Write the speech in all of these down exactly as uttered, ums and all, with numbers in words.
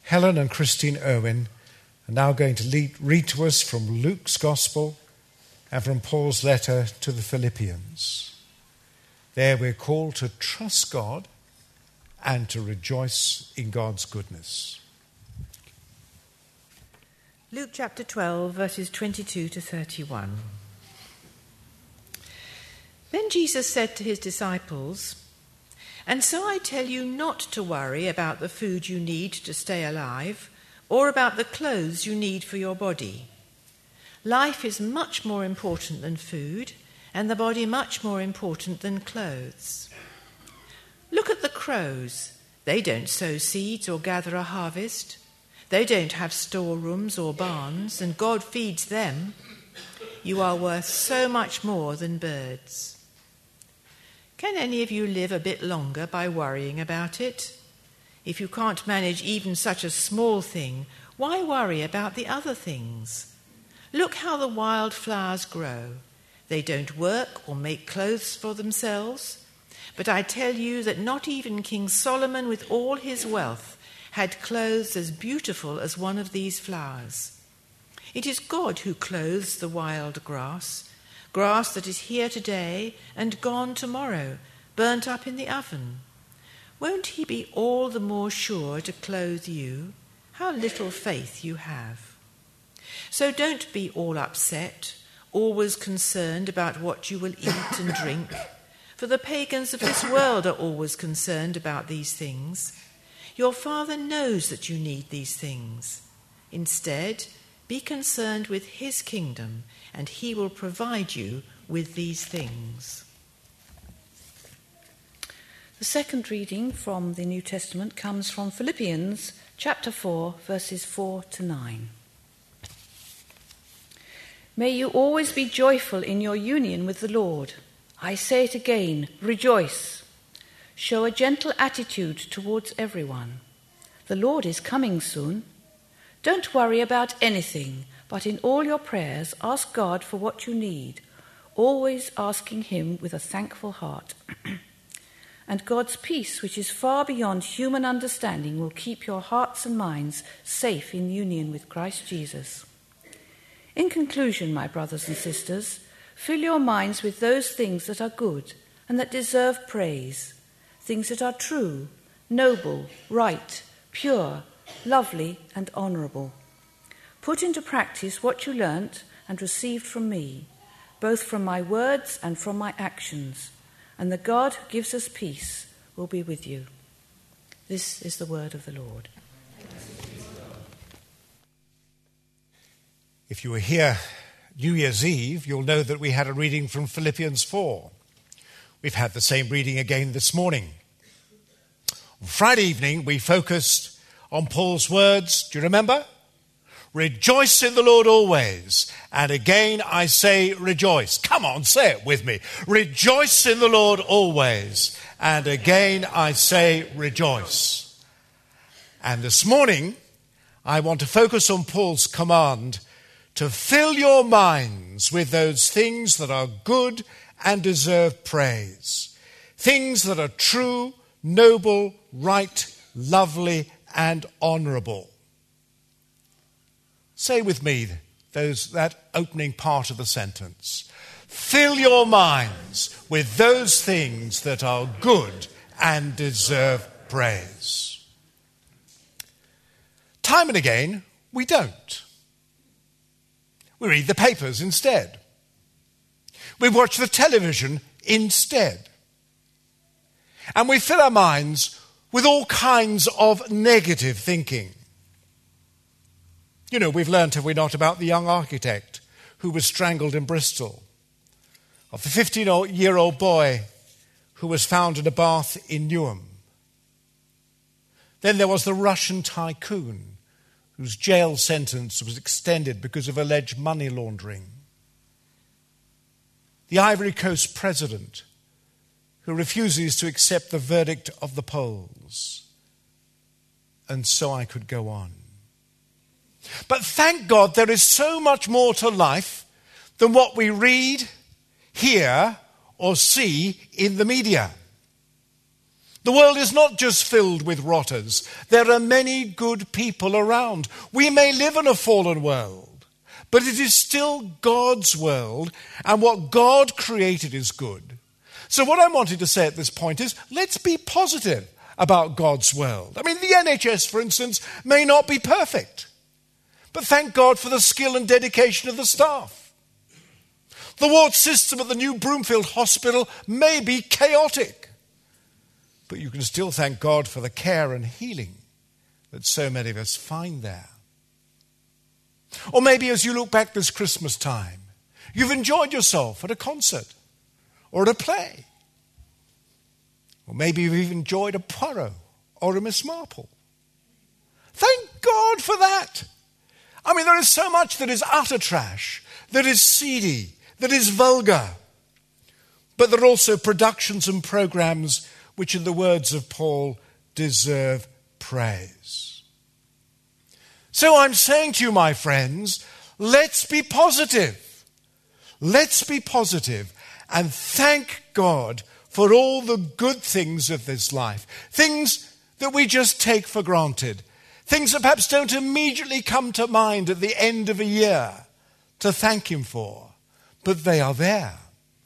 Helen and Christine Irwin are now going to lead, read to us from Luke's Gospel and from Paul's letter to the Philippians. There we're called to trust God and to rejoice in God's goodness. Luke chapter twelve, verses twenty-two to thirty-one. Then Jesus said to his disciples, "And so I tell you not to worry about the food you need to stay alive, or about the clothes you need for your body. Life is much more important than food, and the body much more important than clothes. Look at the crows. They don't sow seeds or gather a harvest. They don't have storerooms or barns, and God feeds them. You are worth so much more than birds. Can any of you live a bit longer by worrying about it? If you can't manage even such a small thing, why worry about the other things? Look how the wild flowers grow. They don't work or make clothes for themselves. But I tell you that not even King Solomon, with all his wealth, had clothes as beautiful as one of these flowers. It is God who clothes the wild grass, grass that is here today and gone tomorrow, burnt up in the oven. Won't he be all the more sure to clothe you? How little faith you have. So don't be all upset, always concerned about what you will eat and drink, for the pagans of this world are always concerned about these things. Your Father knows that you need these things. Instead, be concerned with his kingdom, and he will provide you with these things." The second reading from the New Testament comes from Philippians chapter four, verses four to nine. May you always be joyful in your union with the Lord. I say it again, rejoice. Show a gentle attitude towards everyone. The Lord is coming soon. Don't worry about anything, but in all your prayers ask God for what you need, always asking him with a thankful heart. And God's peace, which is far beyond human understanding, will keep your hearts and minds safe in union with Christ Jesus. In conclusion, my brothers and sisters, fill your minds with those things that are good and that deserve praise, things that are true, noble, right, pure, lovely, and honourable. Put into practice what you learnt and received from me, both from my words and from my actions, and the God who gives us peace will be with you. This is the word of the Lord. If you were here New Year's Eve, you'll know that we had a reading from Philippians four. We've had the same reading again this morning. On Friday evening, we focused on Paul's words. Do you remember? Rejoice in the Lord always. And again, I say rejoice. Come on, say it with me. Rejoice in the Lord always. And again, I say rejoice. And this morning, I want to focus on Paul's command to fill your minds with those things that are good and deserve praise. Things that are true, noble, right, lovely, and honourable. Say with me those, that opening part of the sentence. Fill your minds with those things that are good and deserve praise. Time and again, we don't. We read the papers instead. We watch the television instead. And we fill our minds with all kinds of negative thinking. You know, we've learnt, have we not, about the young architect who was strangled in Bristol, of the fifteen-year-old boy who was found in a bath in Newham. Then there was the Russian tycoon whose jail sentence was extended because of alleged money laundering. The Ivory Coast president who refuses to accept the verdict of the polls. And so I could go on. But thank God there is so much more to life than what we read, hear, or see in the media. The world is not just filled with rotters. There are many good people around. We may live in a fallen world, but it is still God's world, and what God created is good. So what I'm wanting to say at this point is, let's be positive about God's world. I mean, the N H S, for instance, may not be perfect, but thank God for the skill and dedication of the staff. The ward system at the new Broomfield Hospital may be chaotic, but you can still thank God for the care and healing that so many of us find there. Or maybe as you look back this Christmas time, you've enjoyed yourself at a concert or at a play. Or maybe you've even enjoyed a Poirot or a Miss Marple. Thank God for that. I mean, there is so much that is utter trash, that is seedy, that is vulgar. But there are also productions and programs which, in the words of Paul, deserve praise. So I'm saying to you, my friends, let's be positive. Let's be positive and thank God for all the good things of this life, things that we just take for granted, things that perhaps don't immediately come to mind at the end of a year to thank him for, but they are there.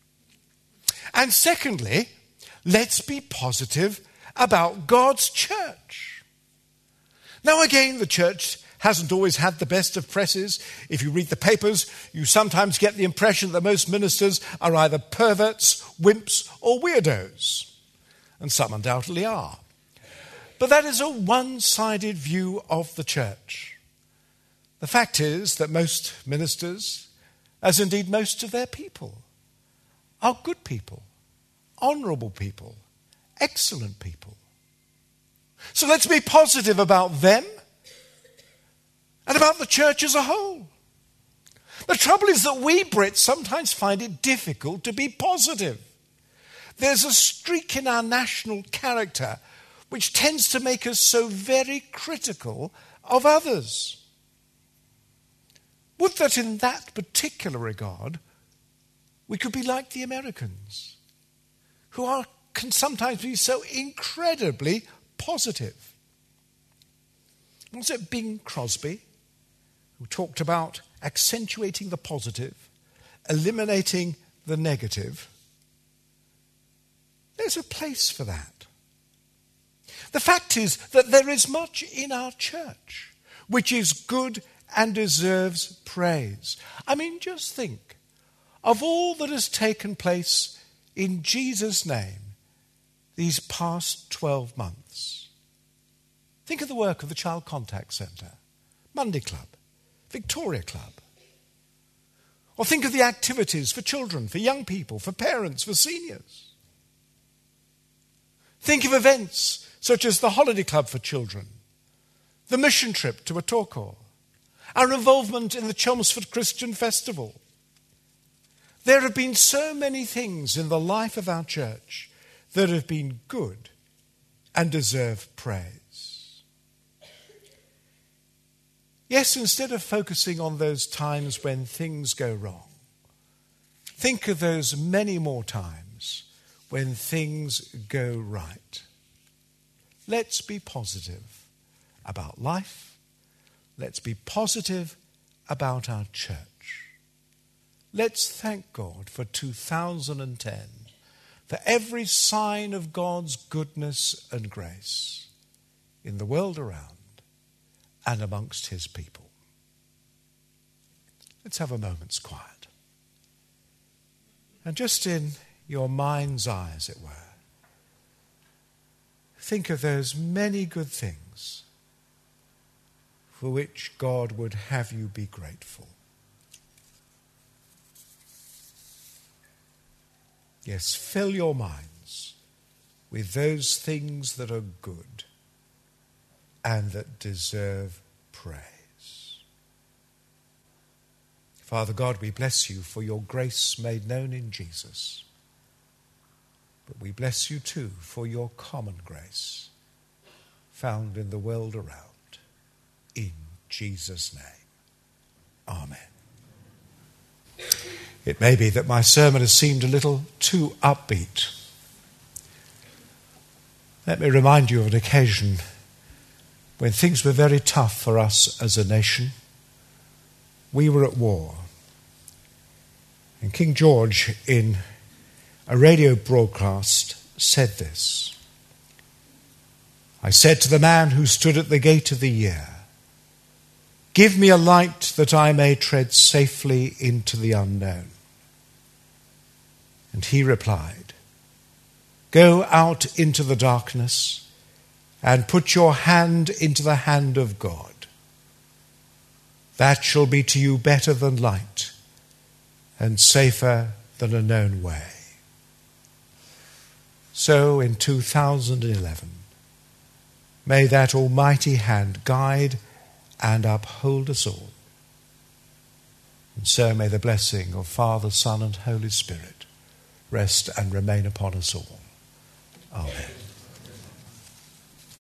And secondly, let's be positive about God's church. Now again, the church hasn't always had the best of presses. If you read the papers, you sometimes get the impression that most ministers are either perverts, wimps, or weirdos. And some undoubtedly are. But that is a one-sided view of the church. The fact is that most ministers, as indeed most of their people, are good people, honourable people, excellent people. So let's be positive about them and about the church as a whole. The trouble is that we Brits sometimes find it difficult to be positive. There's a streak in our national character which tends to make us so very critical of others. Would that in that particular regard, we could be like the Americans, who are, can sometimes be so incredibly positive. Was it Bing Crosby who talked about accentuating the positive, eliminating the negative? There's a place for that. The fact is that there is much in our church which is good and deserves praise. I mean, just think of all that has taken place in Jesus' name these past twelve months. Think of the work of the Child Contact Centre, Monday Club, Victoria Club. Or think of the activities for children, for young people, for parents, for seniors. Think of events such as the Holiday Club for Children, the mission trip to Otoko, our involvement in the Chelmsford Christian Festival. There have been so many things in the life of our church that have been good and deserve praise. Yes, instead of focusing on those times when things go wrong, think of those many more times when things go right. Let's be positive about life. Let's be positive about our church. Let's thank God for two thousand ten, for every sign of God's goodness and grace in the world around and amongst his people. Let's have a moment's quiet. And just in your mind's eye, as it were, think of those many good things for which God would have you be grateful. Yes, fill your minds with those things that are good and that deserve praise. Father God, we bless you for your grace made known in Jesus. But we bless you too for your common grace found in the world around. In Jesus' name, amen. It may be that my sermon has seemed a little too upbeat. Let me remind you of an occasion when things were very tough for us as a nation. We were at war. And King George, in a radio broadcast, said this: I said to the man who stood at the gate of the year, give me a light that I may tread safely into the unknown. And he replied, go out into the darkness and put your hand into the hand of God. That shall be to you better than light and safer than a known way. So in two thousand eleven, may that almighty hand guide and uphold us all. And so may the blessing of Father, Son, and Holy Spirit rest and remain upon us all. Amen.